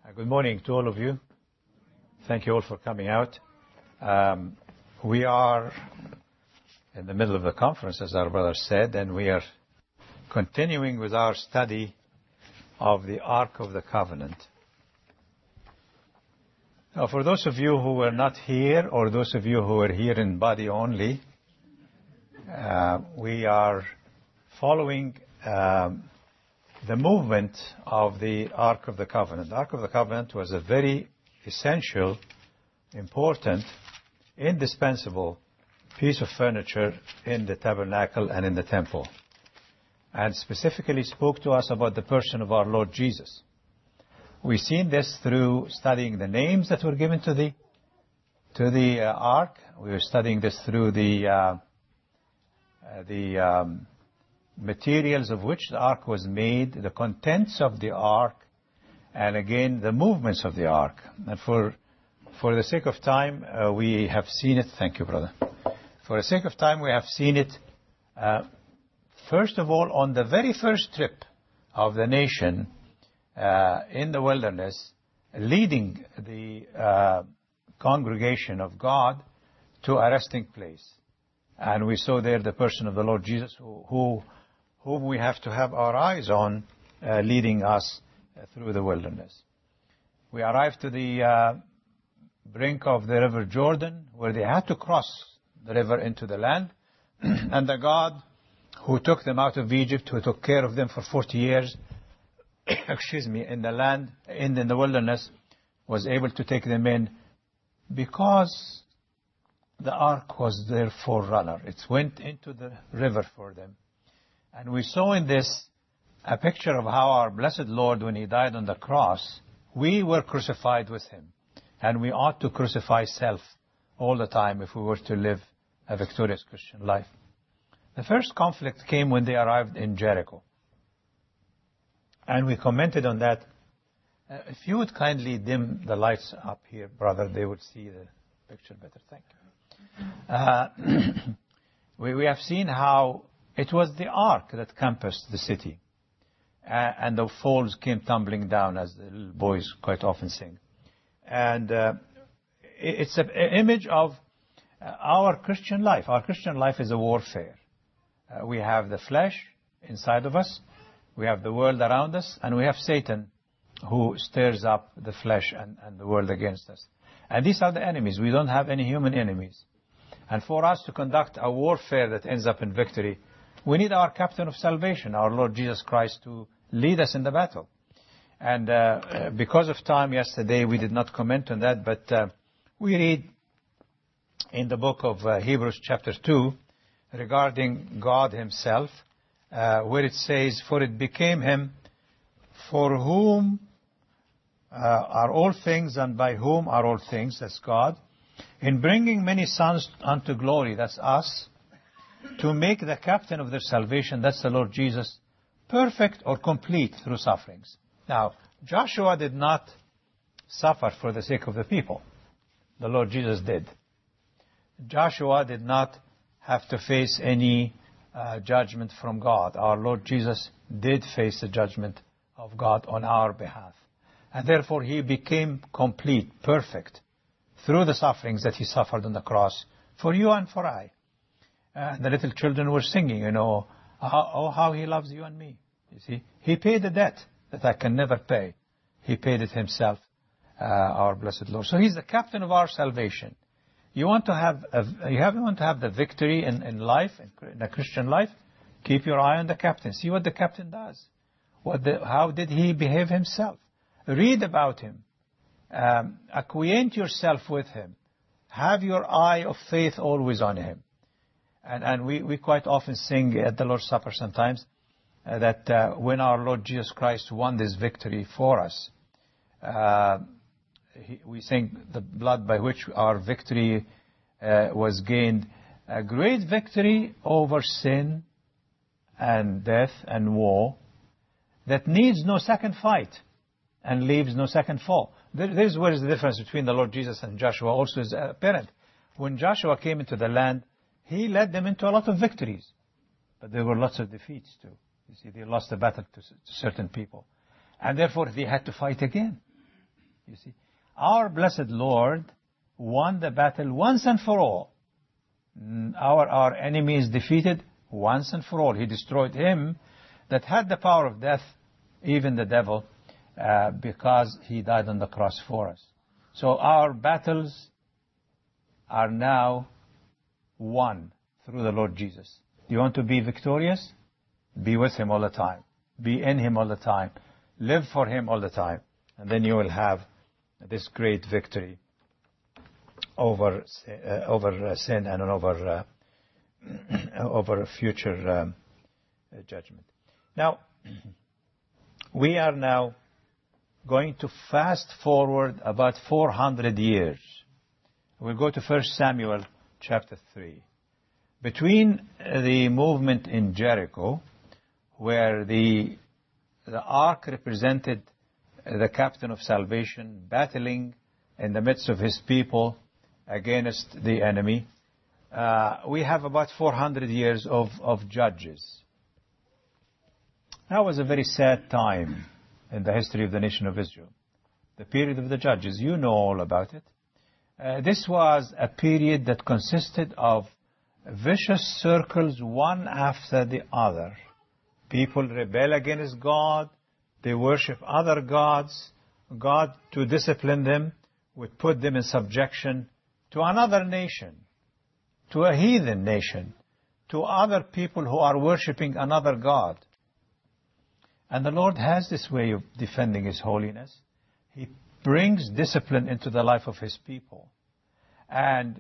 Good morning to all of you. Thank you all for coming out. We are in the middle of the conference, as our brother said, and we are continuing with our study of the Ark of the Covenant. Now, for those of you who were not here, or those of you who were here in body only, we are following the movement of the Ark of the Covenant. The Ark of the Covenant was a very essential, important, indispensable piece of furniture in the tabernacle and in the temple, and specifically spoke to us about the person of our Lord Jesus. We've seen this through studying the names that were given to the Ark. We were studying this through the materials of which the Ark was made, the contents of the Ark, and again the movements of the Ark. And for the sake of time, we have seen it. Thank you, brother. For the sake of time, we have seen it, first of all, on the very first trip of the nation in the wilderness, leading the congregation of God to a resting place. And we saw there the person of the Lord Jesus, whom we have to have our eyes on, leading us through the wilderness. We arrived to the brink of the river Jordan, where they had to cross the river into the land. And the God who took them out of Egypt, who took care of them for 40 years, in the land, in the wilderness, was able to take them in because the Ark was their forerunner. It went into the river for them. And we saw in this a picture of how our blessed Lord, when He died on the cross, we were crucified with Him. And we ought to crucify self all the time if we were to live a victorious Christian life. The first conflict came when they arrived in Jericho. And we commented on that. If you would kindly dim the lights up here, brother, they would see the picture better. Thank you. We have seen how it was the Ark that compassed the city. And the falls came tumbling down, as the little boys quite often sing. And it's an image of our Christian life. Our Christian life is a warfare. We have the flesh inside of us. We have the world around us. And we have Satan, who stirs up the flesh and the world against us. And these are the enemies. We don't have any human enemies. And for us to conduct a warfare that ends up in victory, we need our captain of salvation, our Lord Jesus Christ, to lead us in the battle. And because of time yesterday, we did not comment on that, but we read in the book of Hebrews chapter 2 regarding God Himself, where it says, "For it became Him for whom are all things and by whom are all things," that's God, "in bringing many sons unto glory," that's us, "to make the captain of their salvation," that's the Lord Jesus, "perfect or complete through sufferings." Now, Joshua did not suffer for the sake of the people. The Lord Jesus did. Joshua did not have to face any judgment from God. Our Lord Jesus did face the judgment of God on our behalf. And therefore, He became complete, perfect, through the sufferings that He suffered on the cross for you and for I. The little children were singing, oh, how He loves you and me. You see, He paid the debt that I can never pay. He paid it Himself, our blessed Lord. So He's the captain of our salvation. You want to have the victory in life, in a Christian life? Keep your eye on the captain. See what the captain does. How did He behave Himself? Read about Him. Acquaint yourself with Him. Have your eye of faith always on Him. And we quite often sing at the Lord's Supper sometimes that when our Lord Jesus Christ won this victory for us, we sing the blood by which our victory was gained, a great victory over sin and death and war that needs no second fight and leaves no second fall. This is where is the difference between the Lord Jesus and Joshua also is apparent. When Joshua came into the land, he led them into a lot of victories. But there were lots of defeats too. You see, they lost the battle to certain people. And therefore, they had to fight again. You see, our blessed Lord won the battle once and for all. Our enemy is defeated once and for all. He destroyed him that had the power of death, even the devil, because he died on the cross for us. So our battles are now won through the Lord Jesus. You want to be victorious? Be with Him all the time. Be in Him all the time. Live for Him all the time. And then you will have this great victory over sin and over future judgment. Now, we are now going to fast forward about 400 years. We'll go to 1 Samuel chapter 3. Between the movement in Jericho, where the ark represented the captain of salvation battling in the midst of his people against the enemy, we have about 400 years of judges. That was a very sad time in the history of the nation of Israel. The period of the judges, you know all about it. This was a period that consisted of vicious circles, one after the other. People rebel against God. They worship other gods. God, to discipline them, would put them in subjection to another nation, to a heathen nation, to other people who are worshiping another god. And the Lord has this way of defending His holiness. He brings discipline into the life of His people. And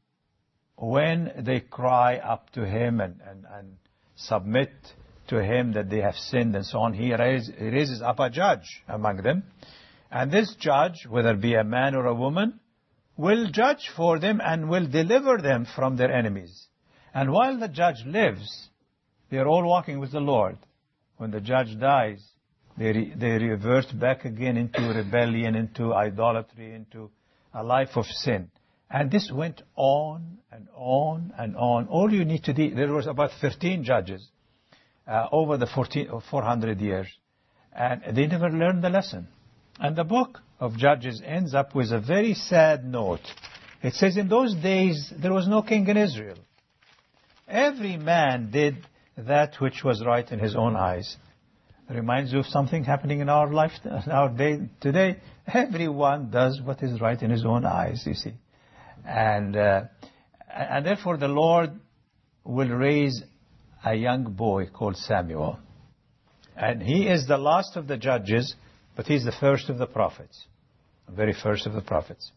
when they cry up to Him and submit to Him that they have sinned and so on, He raises up a judge among them. And this judge, whether it be a man or a woman, will judge for them and will deliver them from their enemies. And while the judge lives, they are all walking with the Lord. When the judge dies, they revert back again into rebellion, into idolatry, into a life of sin. And this went on and on and on. All you need to do, there was about 13 judges over the 400 years. And they never learned the lesson. And the book of Judges ends up with a very sad note. It says, in those days, there was no king in Israel. Every man did that which was right in his own eyes. It reminds you of something happening in our life, in our day today. Everyone does what is right in his own eyes, you see. And therefore the Lord will raise a young boy called Samuel. And he is the last of the judges, but he's the first of the prophets. The very first of the prophets.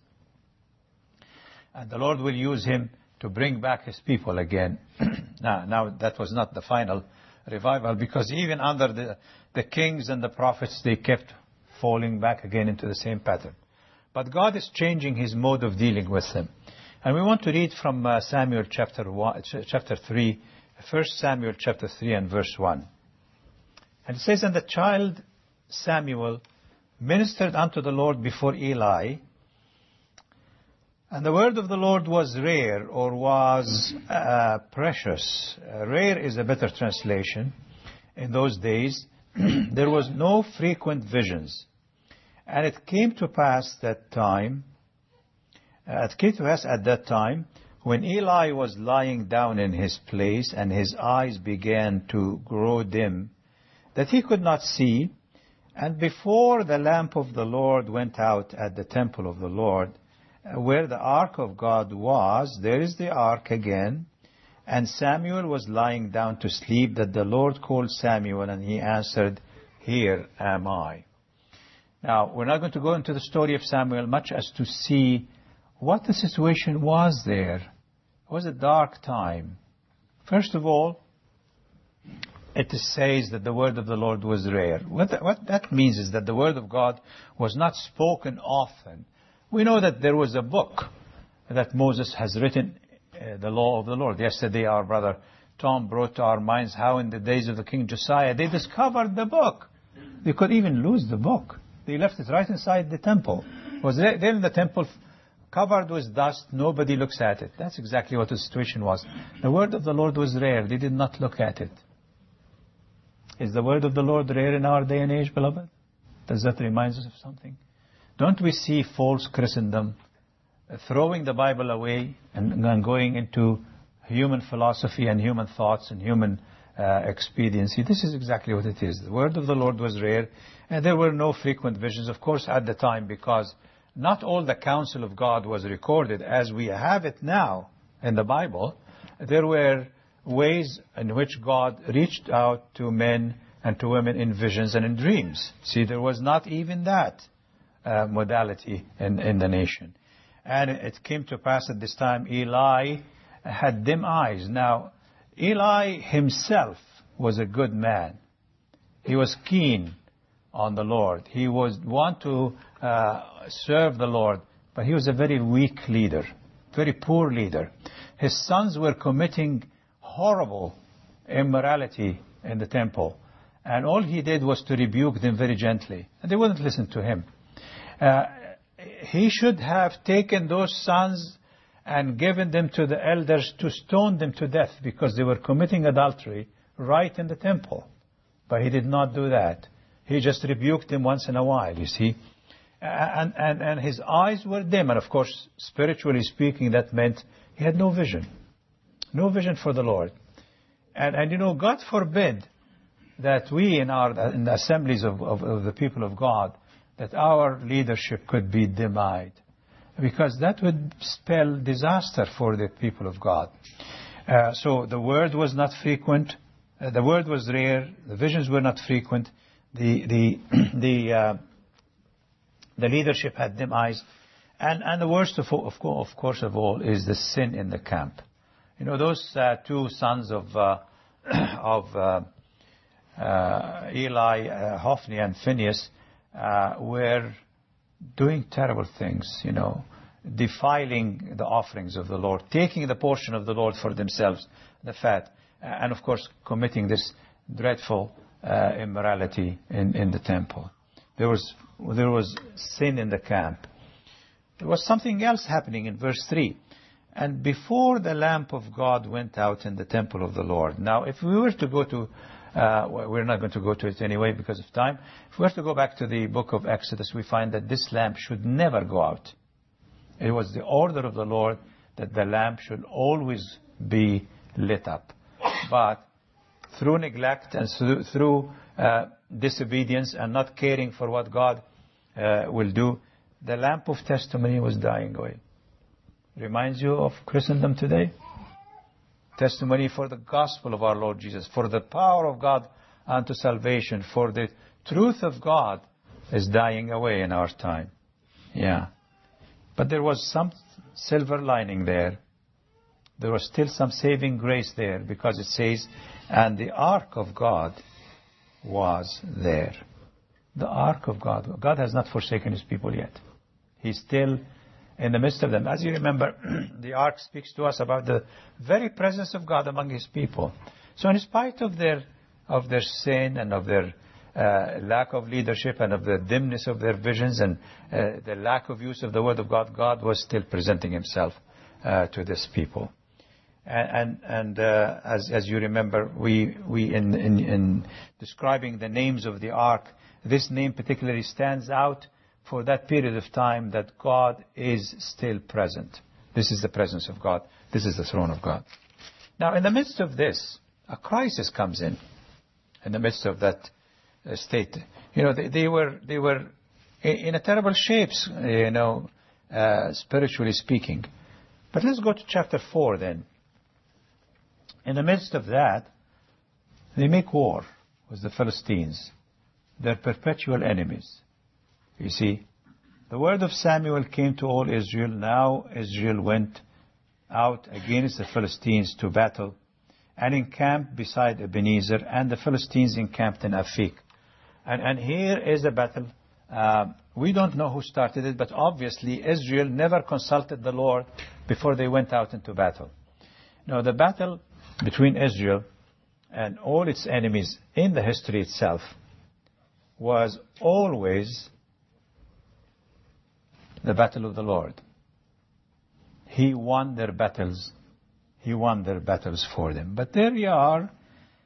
And the Lord will use him to bring back His people again. Now that was not the final revival, because even under the kings and the prophets, they kept falling back again into the same pattern. But God is changing His mode of dealing with them. And we want to read from Samuel chapter 3, 1 Samuel chapter 3 and verse 1. And it says, and the child Samuel ministered unto the Lord before Eli, and the word of the Lord was rare, or was precious. Rare is a better translation. In those days, there was no frequent visions. And it came to pass at that time, when Eli was lying down in his place, and his eyes began to grow dim, that he could not see. And before the lamp of the Lord went out at the temple of the Lord, where the ark of God was, there is the ark again. And Samuel was lying down to sleep, that the Lord called Samuel, and he answered, Here am I. Now, we're not going to go into the story of Samuel much as to see what the situation was there. It was a dark time. First of all, it says that the word of the Lord was rare. What that means is that the word of God was not spoken often. We know that there was a book that Moses has written, the law of the Lord. Yesterday, our brother Tom brought to our minds how in the days of the King Josiah, they discovered the book. They could even lose the book. They left it right inside the temple. It was there in the temple, covered with dust. Nobody looks at it. That's exactly what the situation was. The word of the Lord was rare. They did not look at it. Is the word of the Lord rare in our day and age, beloved? Does that remind us of something? don't we see false Christendom throwing the Bible away and going into human philosophy and human thoughts and human expediency? This is exactly what it is. The word of the Lord was rare, and there were no frequent visions, of course, at the time, because not all the counsel of God was recorded as we have it now in the Bible. There were ways in which God reached out to men and to women in visions and in dreams. See, there was not even that modality in the nation. And it came to pass at this time, Eli had dim eyes. Now, Eli himself was a good man. He was keen on the Lord. He was want to serve the Lord, but he was a very weak leader, very poor leader. His sons were committing horrible immorality in the temple, and all he did was to rebuke them very gently, and they wouldn't listen to him. He should have taken those sons and given them to the elders to stone them to death, because they were committing adultery right in the temple. But he did not do that. He just rebuked them once in a while, you see. And his eyes were dim. And of course, spiritually speaking, that meant he had no vision. No vision for the Lord. And you know, God forbid that we in the assemblies of the people of God, that our leadership could be dim-eyed. Because that would spell disaster for the people of God. So the word was not frequent. The word was rare. The visions were not frequent. The leadership had dim eyes. And the worst of course of all is the sin in the camp. You know, those two sons of Eli, Hophni and Phinehas, were doing terrible things, you know, defiling the offerings of the Lord, taking the portion of the Lord for themselves, the fat, and of course committing this dreadful immorality in the temple. There was sin in the camp. There was something else happening in verse 3. And before the lamp of God went out in the temple of the Lord. Now, if we were to go to we're not going to go to it anyway because of time. If we were to go back to the book of Exodus, we find that this lamp should never go out. It was the order of the Lord that the lamp should always be lit up. But through neglect and through disobedience and not caring for what God will do, the lamp of testimony was dying away. Reminds you of Christendom today? Testimony for the gospel of our Lord Jesus, for the power of God unto salvation, for the truth of God is dying away in our time. Yeah. But there was some silver lining there. There was still some saving grace there, because it says, and the ark of God was there. The ark of God. God has not forsaken his people yet. He's still in the midst of them. As you remember, the ark speaks to us about the very presence of God among his people. So in spite of their sin and of their lack of leadership and of the dimness of their visions and the lack of use of the word of God, God was still presenting himself to this people. And as you remember, we in describing the names of the ark, this name particularly stands out for that period of time that God is still present. This is the presence of God. This is the throne of God. Now, in the midst of this, a crisis comes in the midst of that state. You know, they were in a terrible shape, you know, spiritually speaking. But let's go to chapter 4 then. In the midst of that, they make war with the Philistines, their perpetual enemies. You see, the word of Samuel came to all Israel. Now Israel went out against the Philistines to battle and encamped beside Ebenezer, and the Philistines encamped in Aphek. And here is a battle. We don't know who started it, but obviously Israel never consulted the Lord before they went out into battle. Now, the battle between Israel and all its enemies in the history itself was always the battle of the Lord. He won their battles. He won their battles for them. But there you are.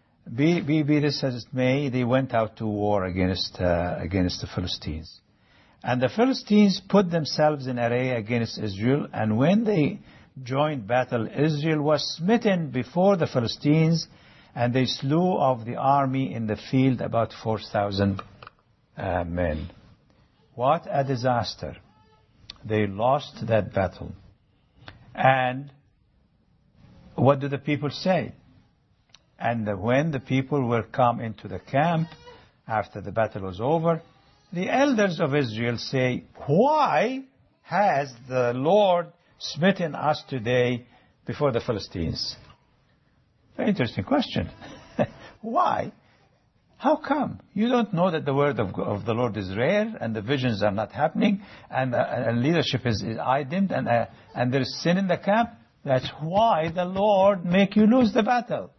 Be this as it may, they went out to war against the Philistines. And the Philistines put themselves in array against Israel, and when they joined battle, Israel was smitten before the Philistines, and they slew of the army in the field about 4,000 men. What a disaster. They lost that battle. And what do the people say? And when the people were come into the camp, after the battle was over, the elders of Israel say, why has the Lord smitten us today before the Philistines? Very interesting question. Why? How come? You don't know that the word of the Lord is rare, and the visions are not happening, and leadership is idle, and there is sin in the camp? That's why the Lord make you lose the battle.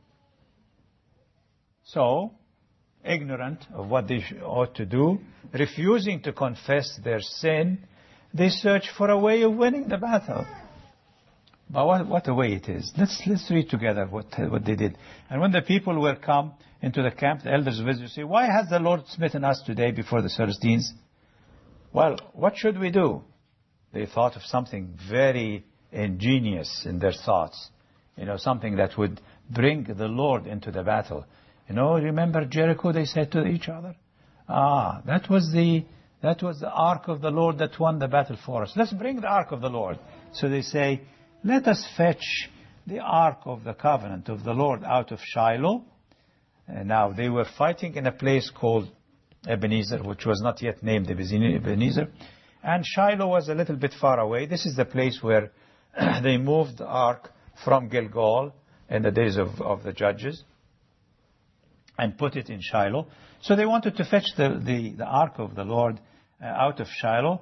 So, ignorant of what they ought to do, refusing to confess their sin, they search for a way of winning the battle. But what a way it is. Let's read together what they did. And when the people were come into the camp, the elders of Israel say, why has the Lord smitten us today before the Philistines? Well, what should we do? They thought of something very ingenious in their thoughts. Something that would bring the Lord into the battle. Remember Jericho, they said to each other? That was the ark of the Lord that won the battle for us. Let's bring the ark of the Lord. So they say, let us fetch the ark of the covenant of the Lord out of Shiloh. And now they were fighting in a place called Ebenezer, which was not yet named Ebenezer. And Shiloh was a little bit far away. This is the place where they moved the ark from Gilgal in the days of the judges, and put it in Shiloh. So they wanted to fetch the ark of the Lord out of Shiloh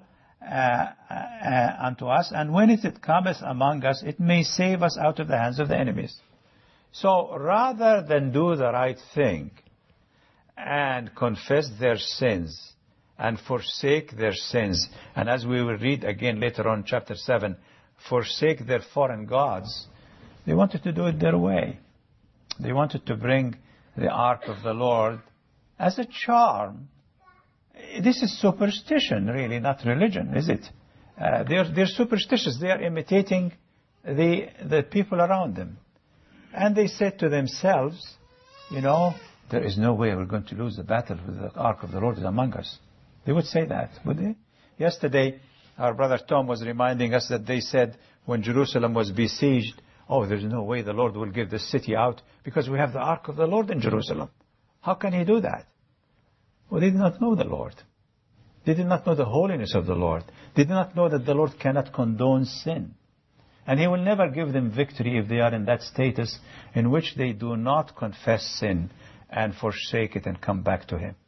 unto us, and when it cometh among us, it may save us out of the hands of the enemies. So rather than do the right thing and confess their sins and forsake their sins, and as we will read again later on chapter 7, forsake their foreign gods, they wanted to do it their way. They wanted to bring the ark of the Lord as a charm. This is superstition, really, not religion, is it? They're superstitious. They are imitating the people around them. And they said to themselves, there is no way we're going to lose the battle with the ark of the Lord is among us. They would say that, would they? Yesterday, our brother Tom was reminding us that they said when Jerusalem was besieged, there's no way the Lord will give this city out because we have the ark of the Lord in Jerusalem. How can he do that? Well, they did not know the Lord. They did not know the holiness of the Lord. They did not know that the Lord cannot condone sin. And he will never give them victory if they are in that status in which they do not confess sin and forsake it and come back to him.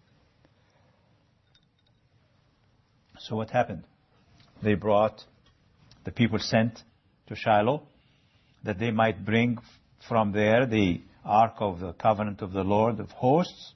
So what happened? The people sent to Shiloh that they might bring from there the ark of the covenant of the Lord of hosts.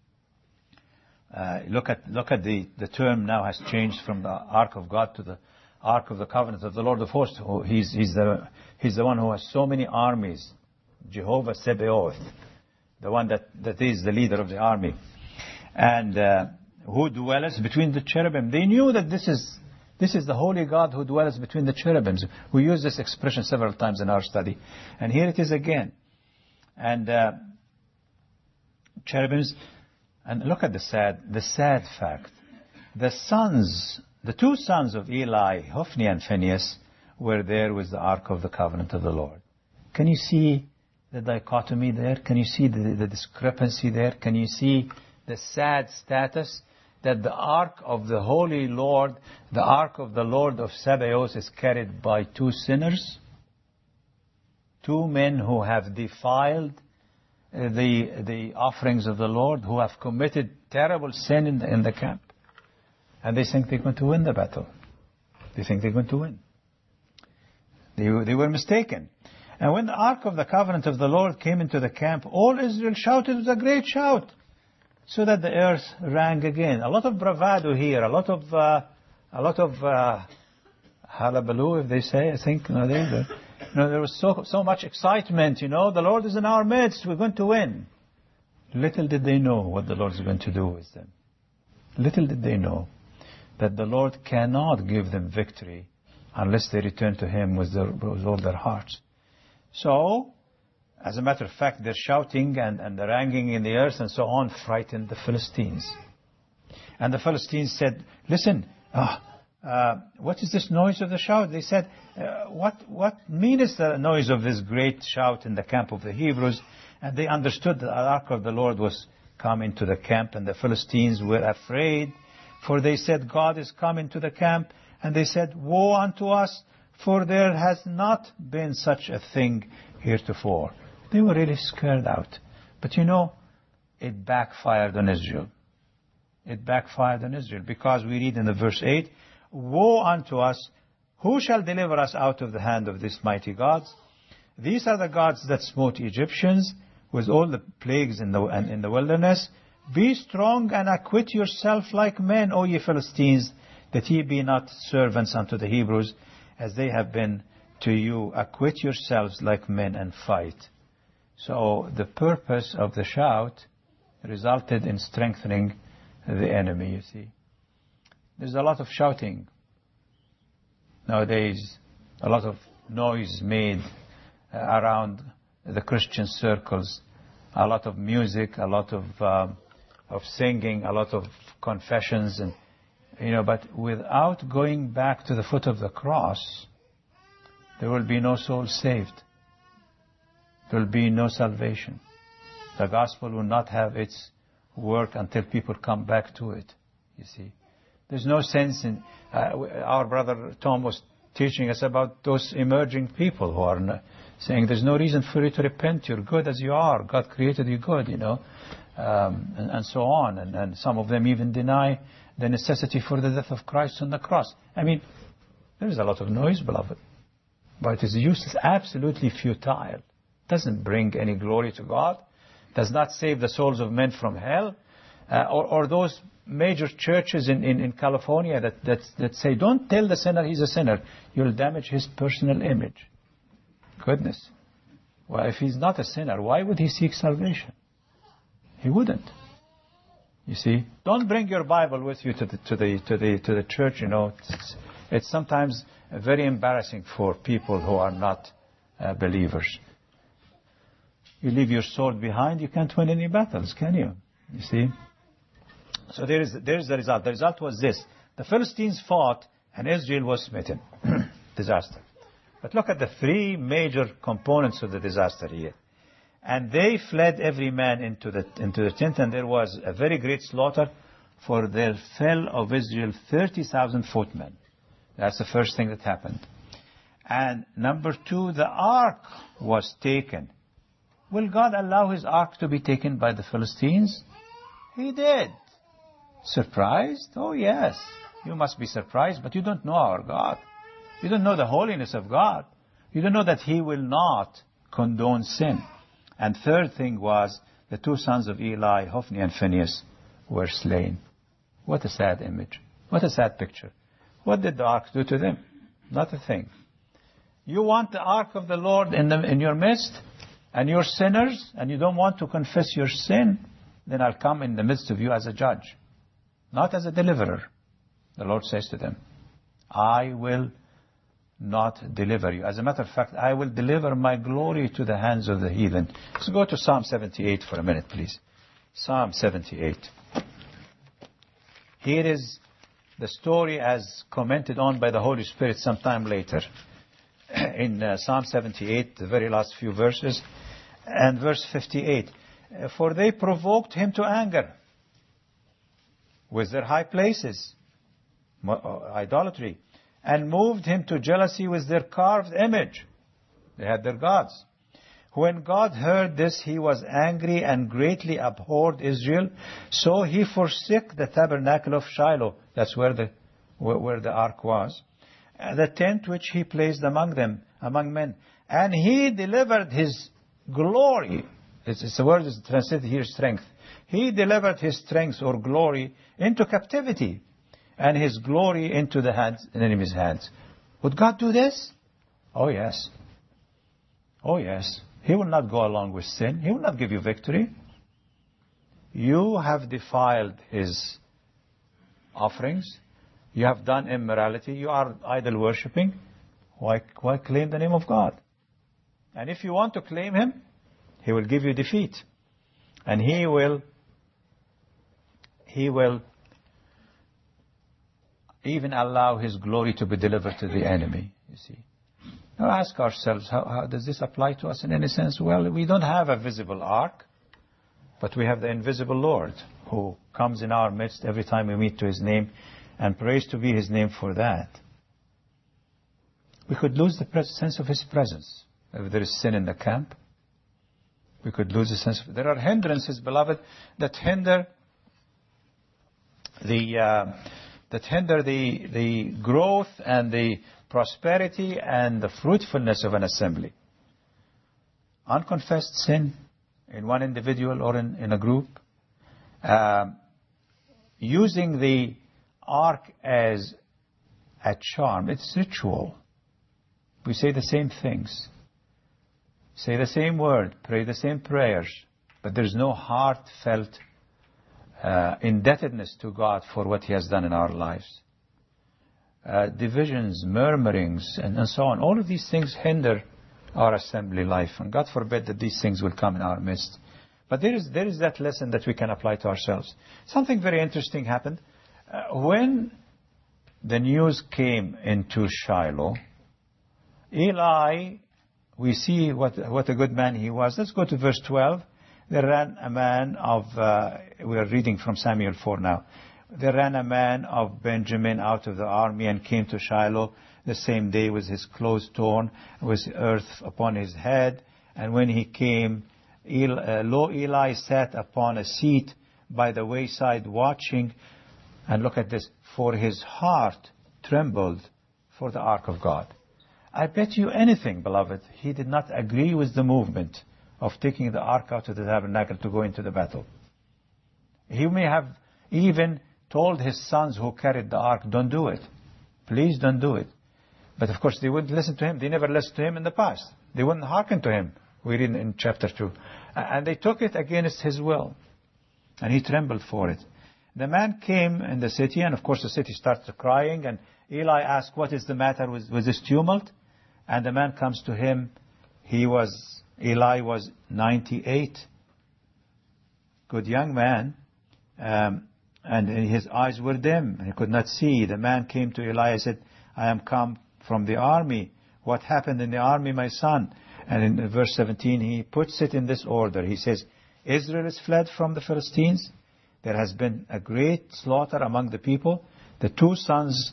Look at the term now has changed from the ark of God to the ark of the covenant of the Lord of hosts. He's the one who has so many armies. Jehovah Sabaoth, the one that is the leader of the army, and who dwelleth between the cherubim. They knew that this is the holy God who dwells between the cherubims. We use this expression several times in our study. And here it is again. And cherubims, and look at the sad fact. The two sons of Eli, Hophni and Phinehas, were there with the ark of the covenant of the Lord. Can you see the dichotomy there? Can you see the discrepancy there? Can you see the sad status? That the ark of the Holy Lord, the ark of the Lord of Sabaoth, is carried by two sinners, two men who have defiled the offerings of the Lord, who have committed terrible sin in the camp. And they think they're going to win the battle. They think they're going to win. They were mistaken. And when the ark of the covenant of the Lord came into the camp, all Israel shouted with a great shout, so that the earth rang again. A lot of bravado here, a lot of hullabaloo, if they say. I think there was so much excitement. The Lord is in our midst. We're going to win. Little did they know what the Lord is going to do with them. Little did they know. that the Lord cannot give them victory unless they return to Him with all their hearts. So, as a matter of fact, their shouting and the ringing in the earth and so on frightened the Philistines. And the Philistines said, listen, what is this noise of the shout? They said, what meaneth the noise of this great shout in the camp of the Hebrews? And they understood that the ark of the Lord was come into the camp, and the Philistines were afraid, for they said, God is come into the camp. And they said, woe unto us, for there has not been such a thing heretofore. They were really scared out. But you know, it backfired on Israel. It backfired on Israel, because we read in the verse 8, woe unto us, who shall deliver us out of the hand of these mighty gods? These are the gods that smote Egyptians with all the plagues in the wilderness. Be strong and acquit yourself like men, O ye Philistines, that ye be not servants unto the Hebrews, as they have been to you. Acquit yourselves like men and fight. So the purpose of the shout resulted in strengthening the enemy, you see. There's a lot of shouting nowadays, a lot of noise made around the Christian circles, a lot of music, a lot of singing, a lot of confessions, and but without going back to the foot of the cross, there will be no soul saved. There will be no salvation. The gospel will not have its work until people come back to it, you see. There's no sense in... our brother Tom was teaching us about those emerging people who are saying there's no reason for you to repent. You're good as you are. God created you good, and so on. And some of them even deny the necessity for the death of Christ on the cross. I mean, there is a lot of noise, beloved. But it is useless, absolutely futile. Doesn't bring any glory to God. Does not save the souls of men from hell. Or those major churches in California that say, don't tell the sinner he's a sinner. You'll damage his personal image. Goodness. Well, if he's not a sinner, why would he seek salvation? He wouldn't. You see, don't bring your Bible with you to the church. It's sometimes very embarrassing for people who are not believers. You leave your sword behind, you can't win any battles, can you? You see. So there is the result. The result was this: the Philistines fought, and Israel was smitten. Disaster. But look at the three major components of the disaster here. And they fled every man into the tent, and there was a very great slaughter, for there fell of Israel 30,000 footmen. That's the first thing that happened. And number two, the ark was taken. Will God allow His ark to be taken by the Philistines? He did. Surprised? Oh yes. You must be surprised, but you don't know our God. You don't know the holiness of God. You don't know that He will not condone sin. And third thing was, the two sons of Eli, Hophni and Phinehas, were slain. What a sad image. What a sad picture. What did the ark do to them? Not a thing. You want the ark of the Lord in your midst, and you're sinners, and you don't want to confess your sin, then I'll come in the midst of you as a judge, not as a deliverer. The Lord says to them, I will not deliver you. As a matter of fact, I will deliver my glory to the hands of the heathen. Let's go to Psalm 78 for a minute, please. Psalm 78. Here is the story as commented on by the Holy Spirit sometime later. In Psalm 78, the very last few verses, and verse 58. For they provoked him to anger with their high places, idolatry, and moved him to jealousy with their carved image. They had their gods. When God heard this, He was angry and greatly abhorred Israel. So He forsook the tabernacle of Shiloh. That's where the ark was. The tent which He placed among men. And He delivered His glory. It's the word is translated here, strength. He delivered His strength or glory into captivity, and His glory into the enemy's hands. Would God do this? Oh yes. Oh yes. He will not go along with sin. He will not give you victory. You have defiled His offerings. You have done immorality. You are idol worshipping. Why claim the name of God? And if you want to claim Him, He will give you defeat. And He will even allow His glory to be delivered to the enemy, you see. Now ask ourselves, how does this apply to us in any sense? Well, we don't have a visible ark, but we have the invisible Lord who comes in our midst every time we meet to His name, and praise to be His name for that. We could lose the sense of His presence. If there is sin in the camp, we could lose the sense of... There are hindrances, beloved, that hinder the growth and the prosperity and the fruitfulness of an assembly. Unconfessed sin in one individual or in a group. Using the ark as a charm. It's ritual. We say the same things. Say the same word. Pray the same prayers. But there's no heartfelt indebtedness to God for what He has done in our lives. Divisions, murmurings, and so on. All of these things hinder our assembly life. And God forbid that these things will come in our midst. But there is that lesson that we can apply to ourselves. Something very interesting happened. When the news came into Shiloh, Eli, we see what a good man he was. Let's go to verse 12. There ran a man of, we are reading from Samuel 4 now. There ran a man of Benjamin out of the army and came to Shiloh the same day with his clothes torn, with earth upon his head. And when he came, Eli sat upon a seat by the wayside watching. And look at this, for his heart trembled for the ark of God. I bet you anything, beloved, he did not agree with the movement of taking the ark out of the tabernacle to go into the battle. He may have even told his sons who carried the ark, don't do it. Please don't do it. But of course they wouldn't listen to him. They never listened to him in the past. They wouldn't hearken to him. We read in chapter 2. And they took it against his will. And he trembled for it. The man came in the city, and of course the city started crying, and Eli asked, what is the matter with this tumult? And the man comes to him. Eli was 98. Good young man. And his eyes were dim. He could not see. The man came to Eli and said, I am come from the army. What happened in the army, my son? And in verse 17, he puts it in this order. He says, Israel is fled from the Philistines. There has been a great slaughter among the people. Your two sons,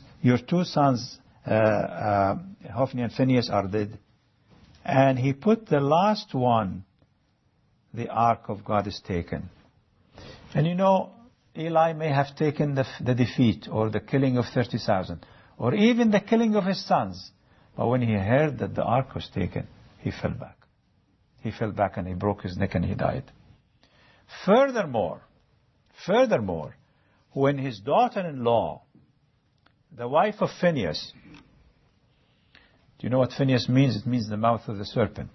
Hophni and Phinehas, are dead. And he put the last one, the ark of God is taken. And you know, Eli may have taken the defeat or the killing of 30,000 or even the killing of his sons. But when he heard that the ark was taken, he fell back. He fell back and he broke his neck and he died. Furthermore, when his daughter-in-law, the wife of Phinehas, do you know what Phinehas means? It means the mouth of the serpent.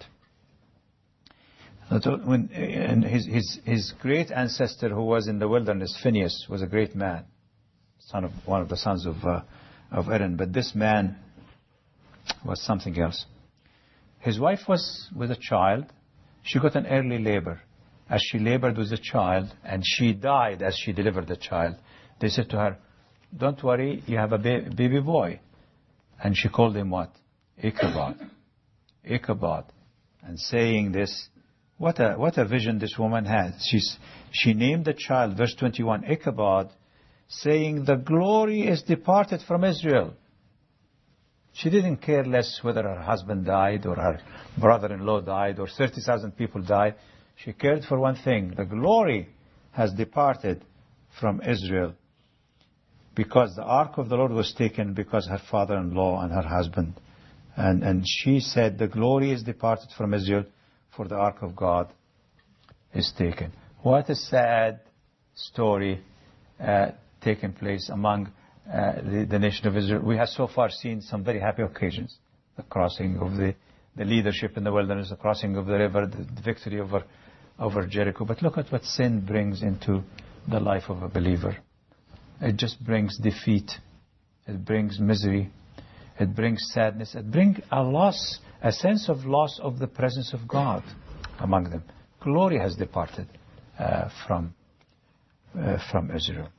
And his great ancestor who was in the wilderness, Phinehas, was a great man, son of one of the sons of Aaron. But this man was something else. His wife was with a child. She got an early labor. As she labored with the child, and she died as she delivered the child, they said to her, don't worry, you have a baby boy. And she called him what? Ichabod. Ichabod. And saying this, what a vision this woman had. She named the child, verse 21, Ichabod, saying, the glory is departed from Israel. She didn't care less whether her husband died or her brother-in-law died or 30,000 people died. She cared for one thing. The glory has departed from Israel because the ark of the Lord was taken because her father-in-law and her husband. And she said, the glory is departed from Israel, for the ark of God is taken. What a sad story taking place among the nation of Israel. We have so far seen some very happy occasions. The crossing of the leadership in the wilderness, the crossing of the river, the victory over Jericho. But look at what sin brings into the life of a believer. It just brings defeat. It brings misery. It brings sadness. It brings a sense of loss of the presence of God among them. Glory has departed from Israel.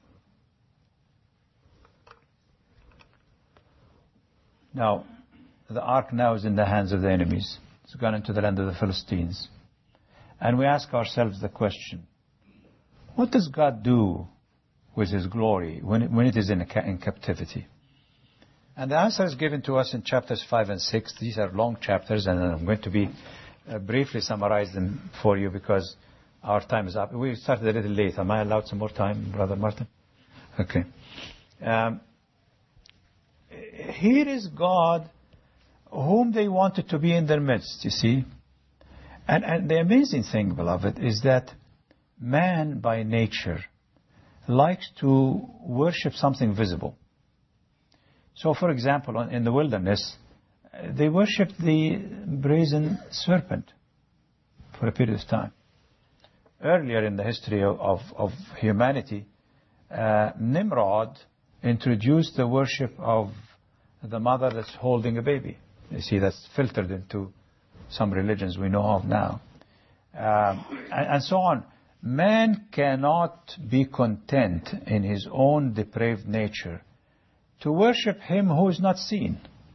Now, the ark now is in the hands of the enemies. It's gone into the land of the Philistines. And we ask ourselves the question, what does God do with His glory when it is in captivity? And the answer is given to us in chapters 5 and 6. These are long chapters, and I'm going to be briefly summarize them for you because our time is up. We started a little late. Am I allowed some more time, Brother Martin? Okay. Here is God whom they wanted to be in their midst, you see. And the amazing thing, beloved, is that man by nature likes to worship something visible. So, for example, in the wilderness, they worshipped the brazen serpent for a period of time. Earlier in the history of humanity, Nimrod introduced the worship of the mother that's holding a baby. You see, that's filtered into some religions we know of now. And so on. Man cannot be content in his own depraved nature to worship him who is not seen.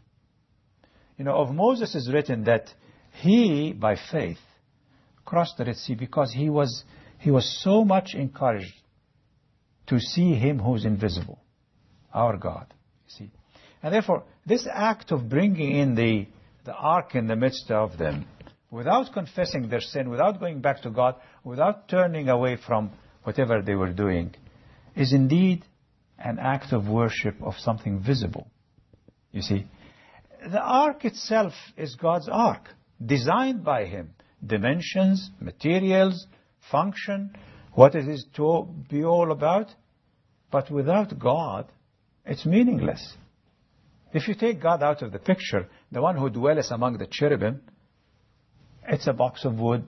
You know, of Moses is written that he, by faith, crossed the Red Sea because he was so much encouraged to see him who is invisible, our God. You see, and therefore, this act of bringing in the ark in the midst of them, without confessing their sin, without going back to God, without turning away from whatever they were doing, is indeed an act of worship of something visible. You see, the ark itself is God's ark, designed by Him. Dimensions, materials, function, what it is to be all about. But without God, it's meaningless. If you take God out of the picture, the one who dwells among the cherubim, it's a box of wood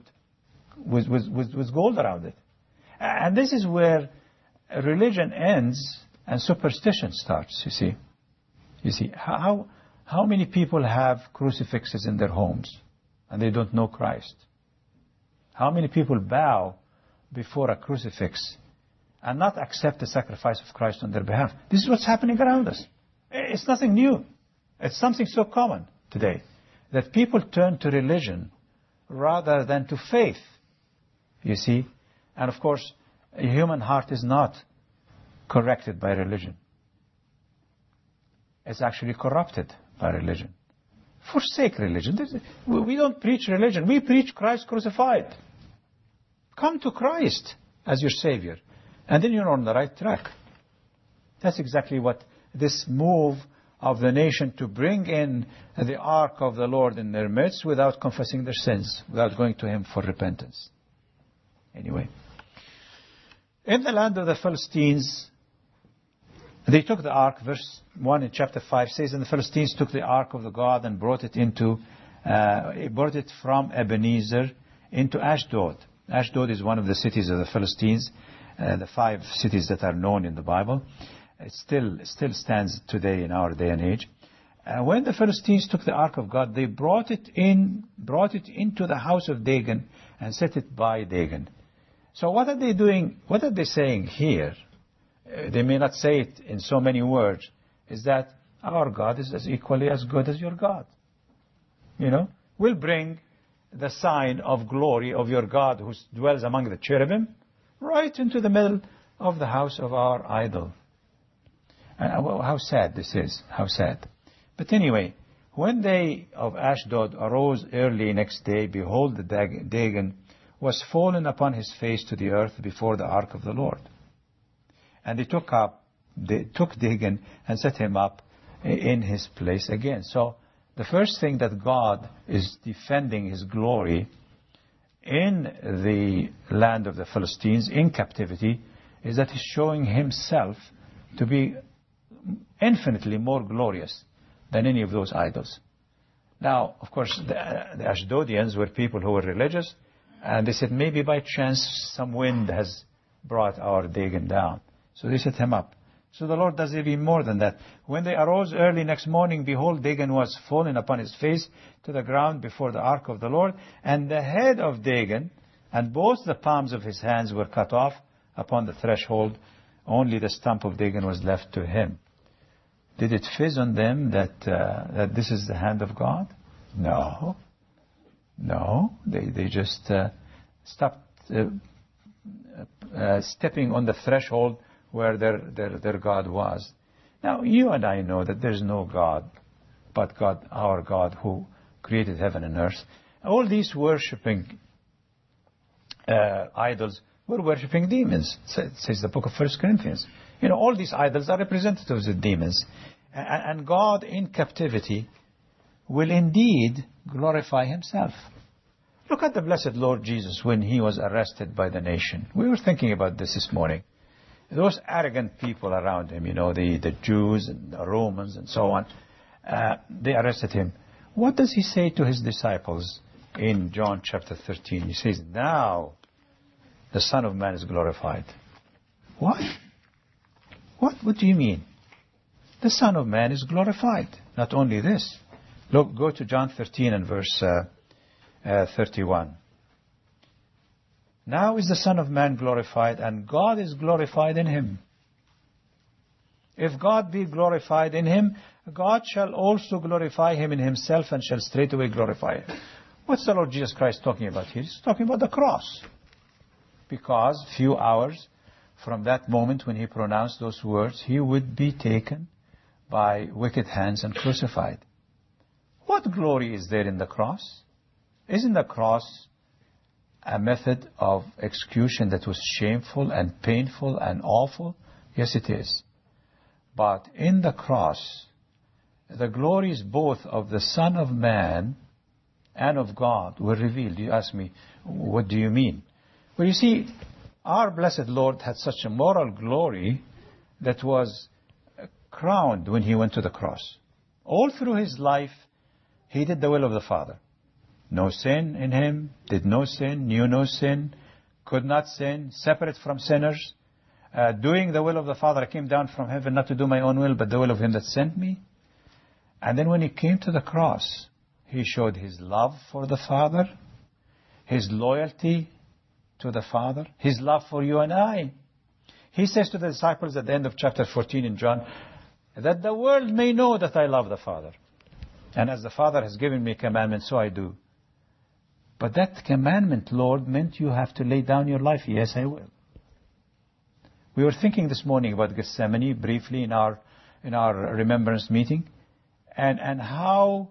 with gold around it. And this is where religion ends and superstition starts, you see. You see, how many people have crucifixes in their homes and they don't know Christ? How many people bow before a crucifix and not accept the sacrifice of Christ on their behalf? This is what's happening around us. It's nothing new. It's something so common today that people turn to religion rather than to faith, you see. And of course, a human heart is not corrected by religion. It's actually corrupted by religion. Forsake religion. We don't preach religion. We preach Christ crucified. Come to Christ as your Savior, and then you're on the right track. That's exactly what this move of the nation to bring in the ark of the Lord in their midst without confessing their sins, without going to Him for repentance. Anyway, in the land of the Philistines, they took the ark. Verse 1 in chapter 5 says, and the Philistines took the ark of the God and brought it from Ebenezer into Ashdod. Ashdod is one of the cities of the Philistines, the 5 cities that are known in the Bible. It still stands today in our day and age. When the Philistines took the ark of God, they brought it into the house of Dagon and set it by Dagon. So what are they doing? What are they saying here? They may not say it in so many words. Is that our God is as equally as good as your God? You know, we'll bring the sign of glory of your God who dwells among the cherubim right into the middle of the house of our idol. How sad this is. How sad. But anyway, when they of Ashdod arose early next day, behold, the Dagon was fallen upon his face to the earth before the ark of the Lord. And they took Dagon and set him up in his place again. So the first thing that God is defending His glory in the land of the Philistines in captivity is that He's showing Himself to be infinitely more glorious than any of those idols. Now, of course, the Ashdodians were people who were religious, and they said, maybe by chance some wind has brought our Dagon down. So they set him up. So the Lord does even more than that. When they arose early next morning, behold, Dagon was fallen upon his face to the ground before the ark of the Lord, and the head of Dagon and both the palms of his hands were cut off upon the threshold. Only the stump of Dagon was left to him. Did it fizz on them that this is the hand of God? No. No. They just stopped stepping on the threshold where their God was. Now, you and I know that there's no God but God, our God, who created heaven and earth. All these worshipping idols were worshipping demons, says the book of 1 Corinthians. You know, all these idols are representatives of demons. And God in captivity will indeed glorify himself. Look at the blessed Lord Jesus when he was arrested by the nation. We were thinking about this morning. Those arrogant people around him, you know, the Jews and the Romans and so on, they arrested him. What does he say to his disciples in John chapter 13? He says, now the Son of Man is glorified. What? What do you mean? The Son of Man is glorified. Not only this. Look, go to John 13 and verse 31. Now is the Son of Man glorified, and God is glorified in him. If God be glorified in him, God shall also glorify him in himself, and shall straightway glorify him. What's the Lord Jesus Christ talking about here? He's talking about the cross. Because few hours from that moment when he pronounced those words, he would be taken by wicked hands and crucified. What glory is there in the cross? Isn't the cross a method of execution that was shameful and painful and awful? Yes, it is. But in the cross, the glories both of the Son of Man and of God were revealed. You ask me, what do you mean? Well, you see, our blessed Lord had such a moral glory that was crowned when he went to the cross. All through his life, he did the will of the Father. No sin in him, did no sin, knew no sin, could not sin, separate from sinners, doing the will of the Father. I came down from heaven not to do my own will, but the will of him that sent me. And then when he came to the cross, he showed his love for the Father, his loyalty to the Father, his love for you and I. He says to the disciples at the end of chapter 14 in John, that the world may know that I love the Father. And as the Father has given me a commandment, so I do. But that commandment, Lord, meant you have to lay down your life. Yes, I will. We were thinking this morning about Gethsemane briefly in our remembrance meeting, and how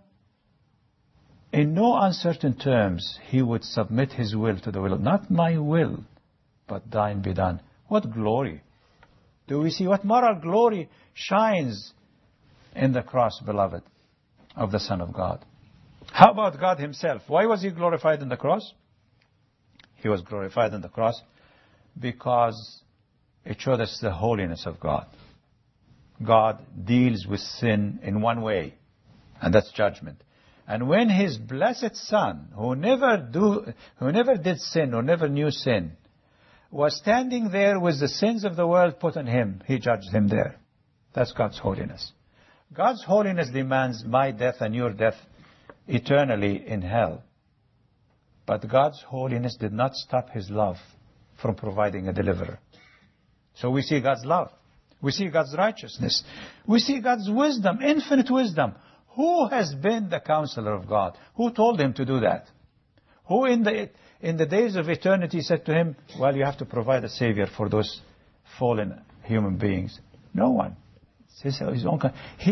in no uncertain terms he would submit his will to the will of, not my will, but thine be done. What glory! Do we see what moral glory shines in the cross, beloved, of the Son of God? How about God himself? Why was he glorified in the cross? He was glorified in the cross because it showed us the holiness of God. God deals with sin in one way, and that's judgment. And when his blessed Son, who never did sin or never knew sin, was standing there with the sins of the world put on him, he judged him there. That's God's holiness. God's holiness demands my death and your death eternally in hell. But God's holiness did not stop his love from providing a deliverer. So we see God's love. We see God's righteousness. We see God's wisdom, infinite wisdom. Who has been the counselor of God? Who told him to do that? Who in the days of eternity said to him, well, you have to provide a savior for those fallen human beings? No one. It's his own.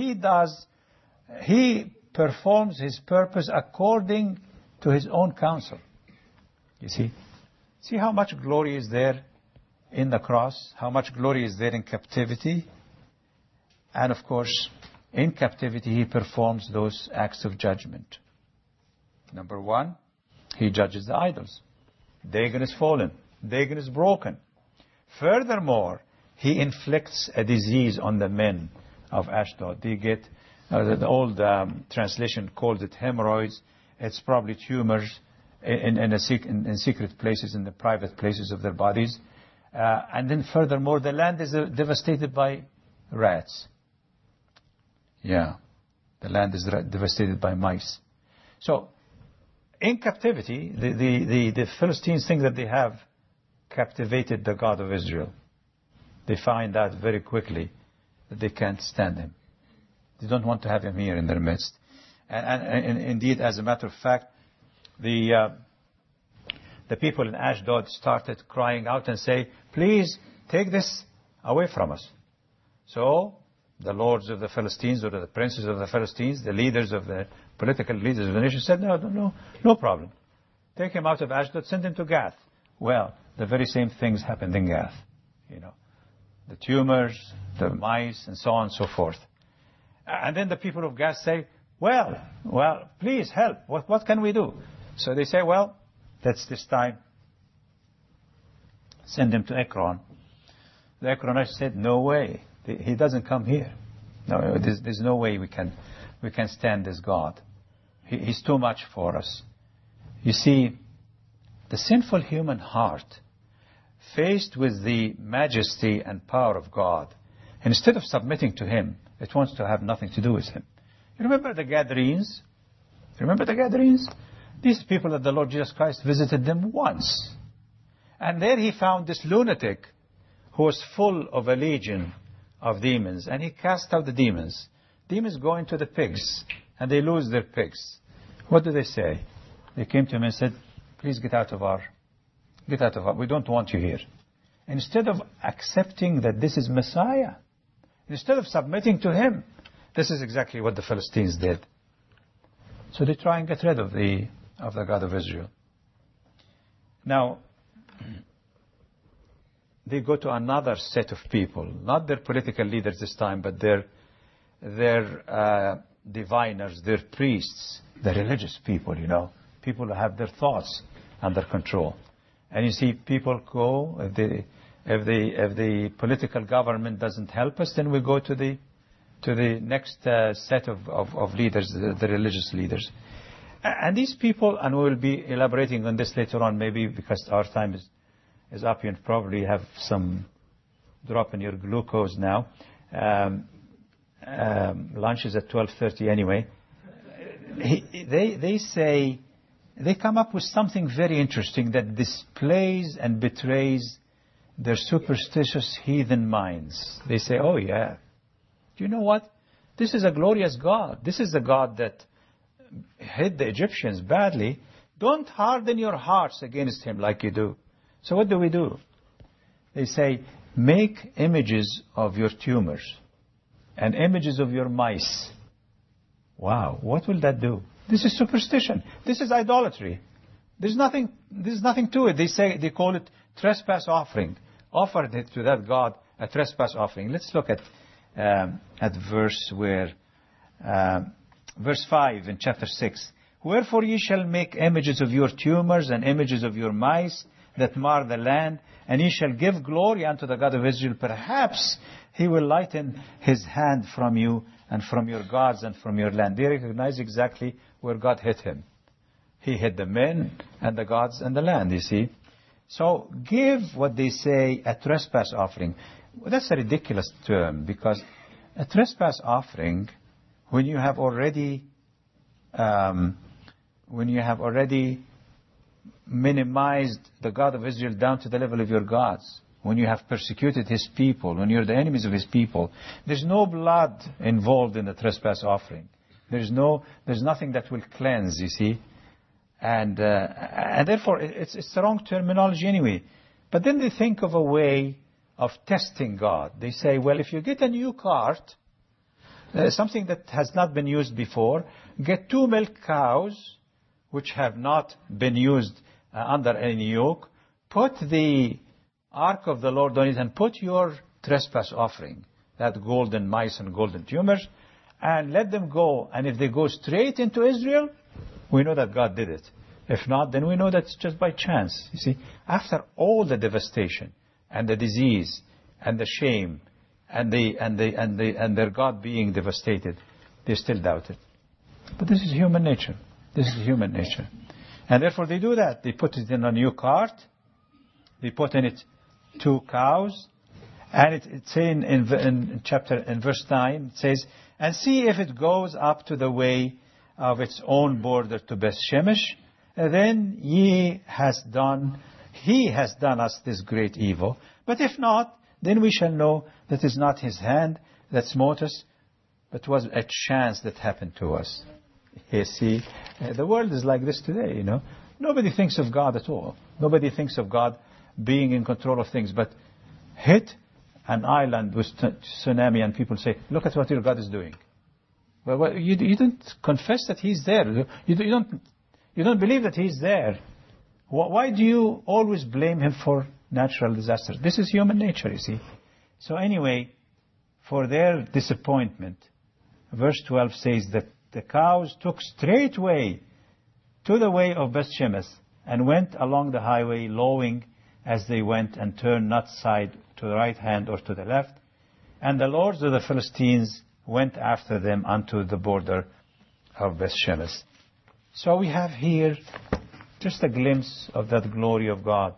He performs his purpose according to his own counsel. You see? See how much glory is there in the cross? How much glory is there in captivity? And of course, in captivity, he performs those acts of judgment. Number one, he judges the idols. Dagon is fallen. Dagon is broken. Furthermore, he inflicts a disease on the men of Ashdod. They get, the old translation called it hemorrhoids. It's probably tumors in secret places, in the private places of their bodies. And then furthermore, the land is devastated by rats. Yeah. The land is devastated by mice. So, in captivity, the Philistines think that they have captivated the God of Israel. They find out very quickly that they can't stand him. They don't want to have him here in their midst. And indeed, as a matter of fact, the people in Ashdod started crying out and say, please take this away from us. So the lords of the Philistines, or the princes of the Philistines, the leaders of the political leaders of the nation said, no problem. Take him out of Ashdod, send him to Gath. Well, the very same things happened in Gath. The tumors, the mice, and so on and so forth. And then the people of Gath say, well, please help. What can we do? So they say, well, let's this time send him to Ekron. The Ekronites said, no way. He doesn't come here. No, there's no way we can stand this God. He's too much for us. You see, the sinful human heart, faced with the majesty and power of God, instead of submitting to him, it wants to have nothing to do with him. You remember the Gadarenes? These people that the Lord Jesus Christ visited them once. And there he found this lunatic who was full of a legion of demons. And he cast out the demons. Demons go into the pigs, and they lose their pigs. What do they say? They came to him and said, please get out of our, we don't want you here. Instead of accepting that this is Messiah, instead of submitting to him, this is exactly what the Philistines did. So they try and get rid of the God of Israel. Now, they go to another set of people, not their political leaders this time, but their diviners, their priests, the religious people, people who have their thoughts under control. And you see, people go, if the political government doesn't help us, then we go to the next set of leaders, the religious leaders. And these people, and we will be elaborating on this later on, maybe because our time is up, you probably have some drop in your glucose now. Lunch is at 12:30 anyway. They come up with something very interesting that displays and betrays their superstitious heathen minds. They say, oh yeah, do you know what? This is a glorious God. This is a God that hit the Egyptians badly. Don't harden your hearts against him like you do. So what do? They say, make images of your tumors and images of your mice. Wow, what will that do? This is superstition. This is idolatry. There's nothing to it. They call it trespass offering. Offered it to that God, a trespass offering. Let's look at verse 5 in chapter 6. Wherefore ye shall make images of your tumors and images of your mice that mar the land, and ye shall give glory unto the God of Israel. Perhaps he will lighten his hand from you and from your gods and from your land. They recognize exactly where God hit him. He hit the men and the gods and the land, you see. So give what they say a trespass offering. Well, that's a ridiculous term, because a trespass offering, when you have already minimized the God of Israel down to the level of your gods, when you have persecuted his people, when you're the enemies of his people, there's no blood involved in the trespass offering. There's nothing that will cleanse, you see. And therefore, it's the wrong terminology anyway. But then they think of a way of testing God. They say, well, if you get a new cart, something that has not been used before, get 2 milk cows, which have not been used under any yoke, put the ark of the Lord on it, and put your trespass offering, that golden mice and golden tumors, and let them go. And if they go straight into Israel, we know that God did it. If not, then we know that's just by chance. You see, after all the devastation and the disease and the shame and their God being devastated, they still doubt it. But this is human nature. And therefore they do that. They put it in a new cart. They put in it 2 cows. And it's saying in verse 9, it says, and see if it goes up to the way of its own border to Beth Shemesh, then he has done us this great evil. But if not, then we shall know that it is not his hand that smote us, but was a chance that happened to us. You see, the world is like this today, Nobody thinks of God at all. Nobody thinks of God being in control of things. But hit an island with tsunami and people say, look at what your God is doing. Well, you don't confess that he's there. You don't believe that he's there. Why do you always blame him for natural disasters? This is human nature, you see. So anyway, for their disappointment, verse 12 says that the cows took straightway to the way of Beth Shemesh and went along the highway, lowing as they went, and turned not side to the right hand or to the left. And the lords of the Philistines went after them unto the border of Beth Shemesh. So we have here just a glimpse of that glory of God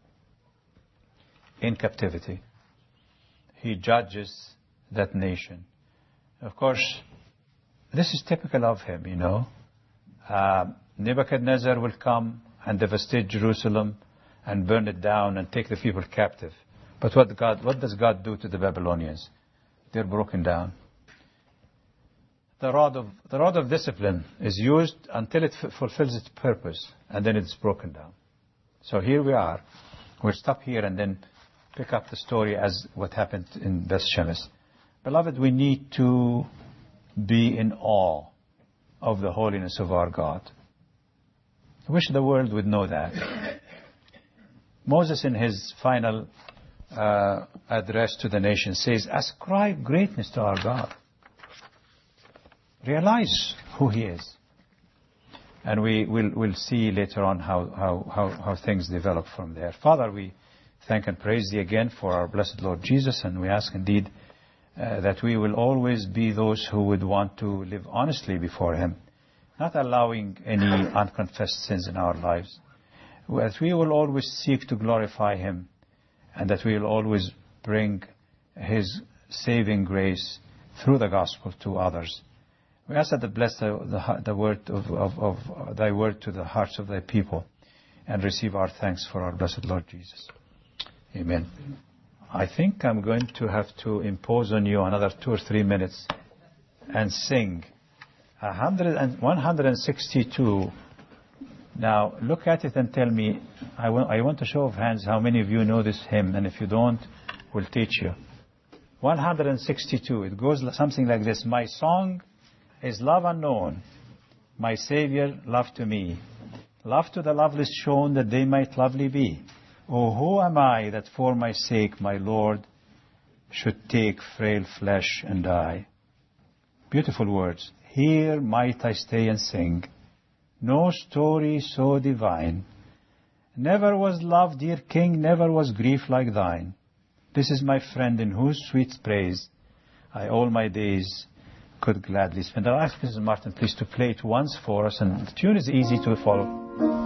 in captivity. He judges that nation. Of course, this is typical of him, Nebuchadnezzar will come and devastate Jerusalem and burn it down and take the people captive. But what does God do to the Babylonians? They're broken down. The rod of discipline is used until it fulfills its purpose, and then it's broken down. So here we are. We'll stop here and then pick up the story as what happened in Beth Shemesh. Beloved, we need to be in awe of the holiness of our God. I wish the world would know that. Moses, in his final address to the nation, says, ascribe greatness to our God. Realize who he is. And we'll see later on how things develop from there. Father, we thank and praise thee again for our blessed Lord Jesus, and we ask indeed that we will always be those who would want to live honestly before him, not allowing any unconfessed sins in our lives. That we will always seek to glorify him, and that we will always bring his saving grace through the gospel to others. We ask that to bless the word of thy word to the hearts of thy people, and receive our thanks for our blessed Lord Jesus. Amen. I think I'm going to have to impose on you another 2 or 3 minutes and sing 162. Now, look at it and tell me, I want a show of hands, how many of you know this hymn, and if you don't, we'll teach you. 162. It goes something like this. My song is love unknown, my Savior love to me, love to the loveless shown that they might lovely be. Oh, who am I that for my sake my Lord should take frail flesh and die? Beautiful words. Here might I stay and sing, no story so divine. Never was love, dear King, never was grief like thine. This is my friend in whose sweet praise I all my days could gladly spend. I'll ask Mrs. Martin please to play it once for us, and the tune is easy to follow.